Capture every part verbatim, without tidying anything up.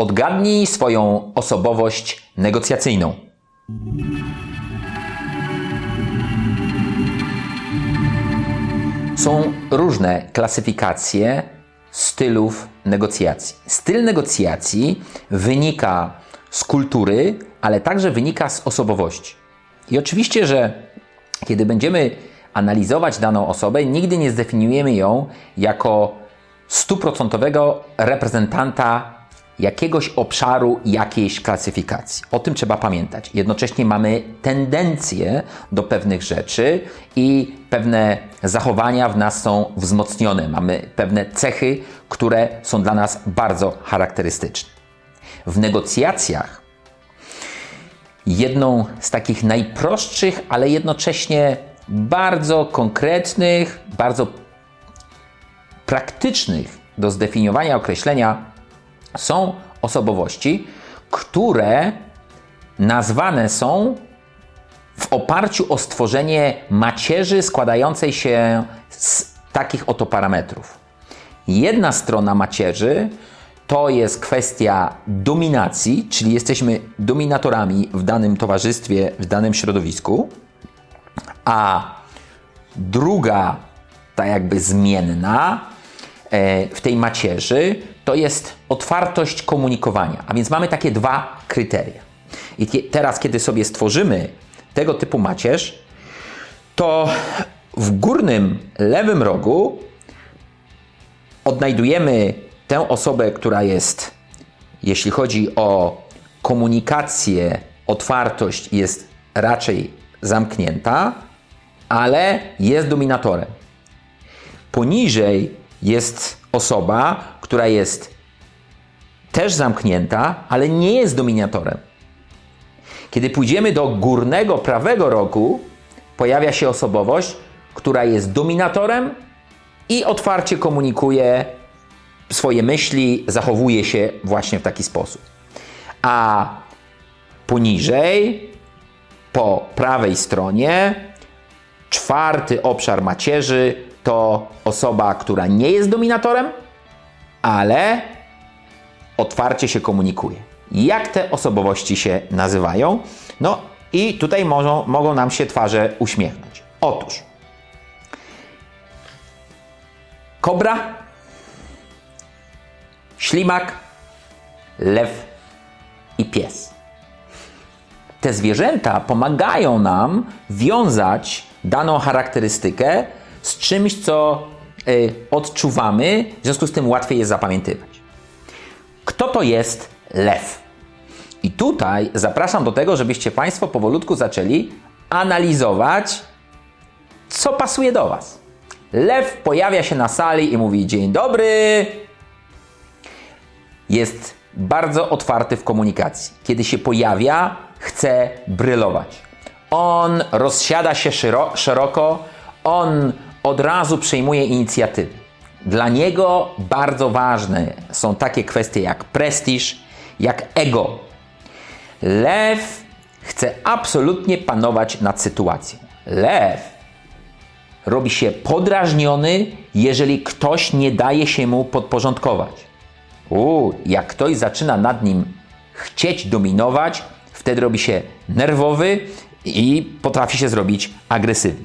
Odgadnij swoją osobowość negocjacyjną. Są różne klasyfikacje stylów negocjacji. Styl negocjacji wynika z kultury, ale także wynika z osobowości. I oczywiście, że kiedy będziemy analizować daną osobę, nigdy nie zdefiniujemy ją jako stuprocentowego reprezentanta jakiegoś obszaru, jakiejś klasyfikacji. O tym trzeba pamiętać. Jednocześnie mamy tendencje do pewnych rzeczy i pewne zachowania w nas są wzmocnione. Mamy pewne cechy, które są dla nas bardzo charakterystyczne. W negocjacjach jedną z takich najprostszych, ale jednocześnie bardzo konkretnych, bardzo praktycznych do zdefiniowania określenia są osobowości, które nazwane są w oparciu o stworzenie macierzy składającej się z takich oto parametrów. Jedna strona macierzy to jest kwestia dominacji, czyli jesteśmy dominatorami w danym towarzystwie, w danym środowisku, a druga, ta jakby zmienna w tej macierzy to jest otwartość komunikowania. A więc mamy takie dwa kryteria. I teraz, kiedy sobie stworzymy tego typu macierz, to w górnym lewym rogu odnajdujemy tę osobę, która jest, jeśli chodzi o komunikację, otwartość, jest raczej zamknięta, ale jest dominatorem. Poniżej jest osoba, która jest też zamknięta, ale nie jest dominatorem. Kiedy pójdziemy do górnego prawego rogu, pojawia się osobowość, która jest dominatorem i otwarcie komunikuje swoje myśli, zachowuje się właśnie w taki sposób. A poniżej, po prawej stronie, czwarty obszar macierzy to osoba, która nie jest dominatorem, ale otwarcie się komunikuje. Jak te osobowości się nazywają? No i tutaj mogą, mogą nam się twarze uśmiechnąć. Otóż kobra, ślimak, lew i pies. Te zwierzęta pomagają nam wiązać daną charakterystykę z czymś, co y, odczuwamy, w związku z tym łatwiej jest zapamiętywać. Kto to jest lew? I tutaj zapraszam do tego, żebyście Państwo powolutku zaczęli analizować, co pasuje do Was. Lew pojawia się na sali i mówi: dzień dobry. Jest bardzo otwarty w komunikacji. Kiedy się pojawia, chce brylować. On rozsiada się sziro- szeroko, on od razu przejmuje inicjatywę. Dla niego bardzo ważne są takie kwestie jak prestiż, jak ego. Lew chce absolutnie panować nad sytuacją. Lew robi się podrażniony, jeżeli ktoś nie daje się mu podporządkować. U, jak ktoś zaczyna nad nim chcieć dominować, wtedy robi się nerwowy i potrafi się zrobić agresywny.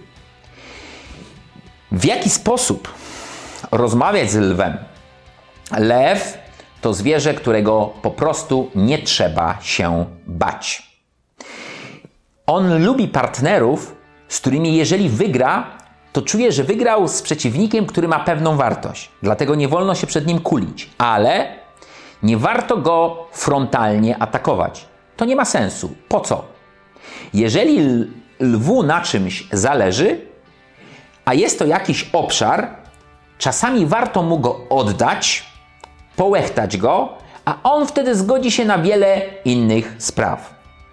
W jaki sposób rozmawiać z lwem? Lew to zwierzę, którego po prostu nie trzeba się bać. On lubi partnerów, z którymi jeżeli wygra, to czuje, że wygrał z przeciwnikiem, który ma pewną wartość. Dlatego nie wolno się przed nim kulić. Ale nie warto go frontalnie atakować. To nie ma sensu. Po co? Jeżeli lwu na czymś zależy, a jest to jakiś obszar, czasami warto mu go oddać, połechtać go, a on wtedy zgodzi się na wiele innych spraw.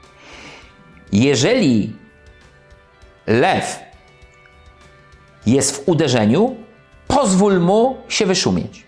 Jeżeli lew jest w uderzeniu, pozwól mu się wyszumieć.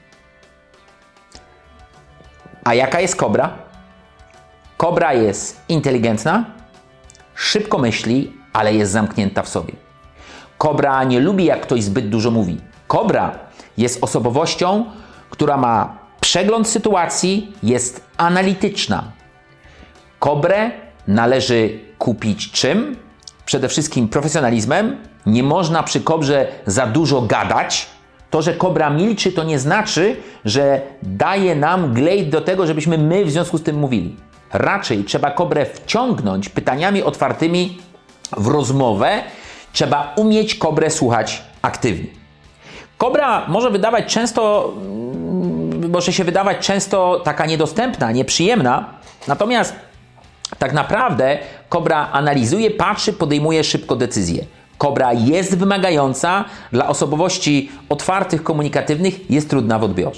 A jaka jest kobra? Kobra jest inteligentna, szybko myśli, ale jest zamknięta w sobie. Kobra nie lubi, jak ktoś zbyt dużo mówi. Kobra jest osobowością, która ma Przegląd sytuacji jest analityczna. Kobrę należy kupić czym? Przede wszystkim profesjonalizmem. Nie można przy kobrze za dużo gadać. To, że kobra milczy, to nie znaczy, że daje nam glejt do tego, żebyśmy my w związku z tym mówili. Raczej trzeba kobrę wciągnąć pytaniami otwartymi w rozmowę. Trzeba umieć kobrę słuchać aktywnie. Kobra może wydawać często, może się wydawać często taka niedostępna, nieprzyjemna, natomiast tak naprawdę kobra analizuje, patrzy, podejmuje szybko decyzje. Kobra jest wymagająca, dla osobowości otwartych, komunikatywnych jest trudna w odbiorze.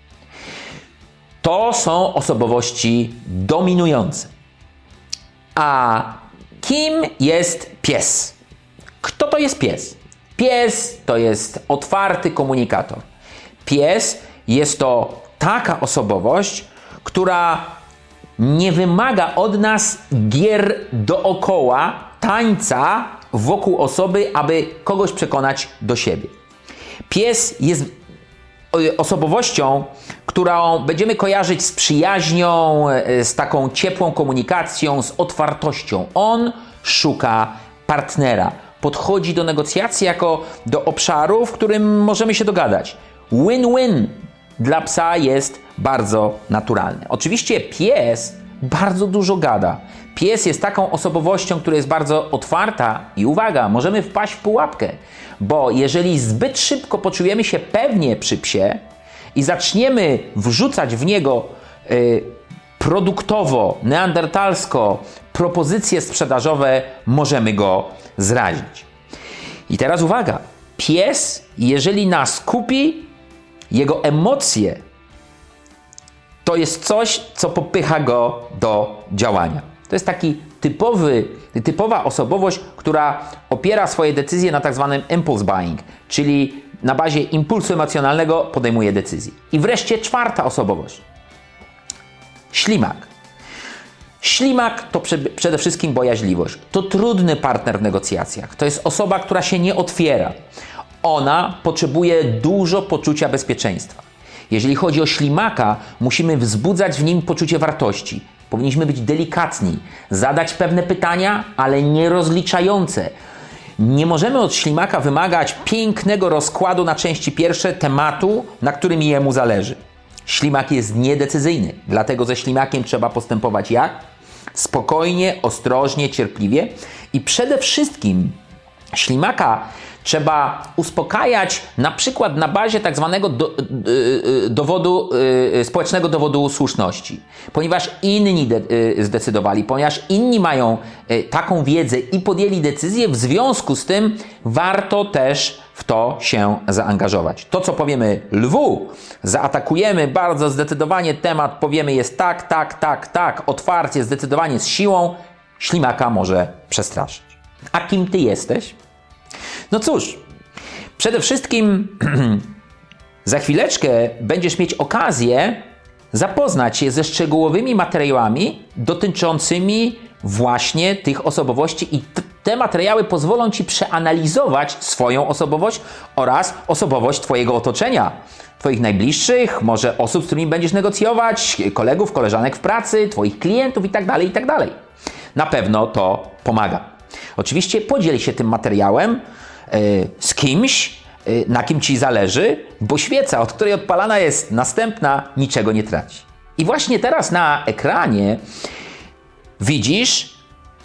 To są osobowości dominujące. A kim jest pies? Kto to jest pies? Pies to jest otwarty komunikator. Pies jest to taka osobowość, która nie wymaga od nas gier dookoła, tańca wokół osoby, aby kogoś przekonać do siebie. Pies jest osobowością, którą będziemy kojarzyć z przyjaźnią, z taką ciepłą komunikacją, z otwartością. On szuka partnera. Podchodzi do negocjacji jako do obszaru, w którym możemy się dogadać. Win-win dla psa jest bardzo naturalny. Oczywiście pies bardzo dużo gada. Pies jest taką osobowością, która jest bardzo otwarta i uwaga, możemy wpaść w pułapkę, bo jeżeli zbyt szybko poczujemy się pewnie przy psie i zaczniemy wrzucać w niego y, produktowo, neandertalsko propozycje sprzedażowe, możemy go zrazić. I teraz uwaga, pies, jeżeli nas kupi, jego emocje to jest coś, co popycha go do działania. To jest taki typowy, typowa osobowość, która opiera swoje decyzje na tak zwanym impulse buying, czyli na bazie impulsu emocjonalnego podejmuje decyzje. I wreszcie czwarta osobowość. Ślimak. Ślimak to przede wszystkim bojaźliwość. To trudny partner w negocjacjach. To jest osoba, która się nie otwiera. Ona potrzebuje dużo poczucia bezpieczeństwa. Jeżeli chodzi o ślimaka, musimy wzbudzać w nim poczucie wartości. Powinniśmy być delikatni, zadać pewne pytania, ale nie rozliczające. Nie możemy od ślimaka wymagać pięknego rozkładu na części pierwsze tematu, na którym jemu zależy. Ślimak jest niedecyzyjny, dlatego ze ślimakiem trzeba postępować jak? Spokojnie, ostrożnie, cierpliwie i przede wszystkim ślimaka trzeba uspokajać na przykład na bazie tak zwanego do, yy, dowodu, yy, społecznego dowodu słuszności. Ponieważ inni de, yy, zdecydowali, ponieważ inni mają yy, taką wiedzę i podjęli decyzję, w związku z tym warto też w to się zaangażować. To, co powiemy lwu, zaatakujemy bardzo zdecydowanie temat, powiemy jest tak, tak, tak, tak, otwarcie, zdecydowanie z siłą, ślimaka może przestraszyć. A kim ty jesteś? No cóż, przede wszystkim za chwileczkę będziesz mieć okazję zapoznać się ze szczegółowymi materiałami dotyczącymi właśnie tych osobowości i t- te materiały pozwolą Ci przeanalizować swoją osobowość oraz osobowość Twojego otoczenia, Twoich najbliższych, może osób, z którymi będziesz negocjować, kolegów, koleżanek w pracy, Twoich klientów itd., itd. Na pewno to pomaga. Oczywiście podziel się tym materiałem z kimś, na kim Ci zależy, bo świeca, od której odpalana jest następna, niczego nie traci. I właśnie teraz na ekranie widzisz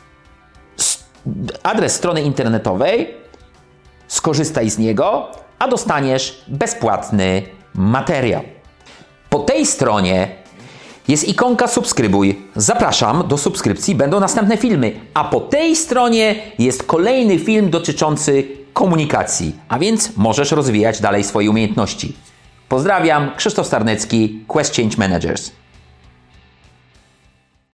adres strony internetowej, skorzystaj z niego, a dostaniesz bezpłatny materiał. Po tej stronie jest ikonka subskrybuj. Zapraszam do subskrypcji, będą następne filmy. A po tej stronie jest kolejny film dotyczący komunikacji, a więc możesz rozwijać dalej swoje umiejętności. Pozdrawiam, Krzysztof Starnecki, Quest Change Managers.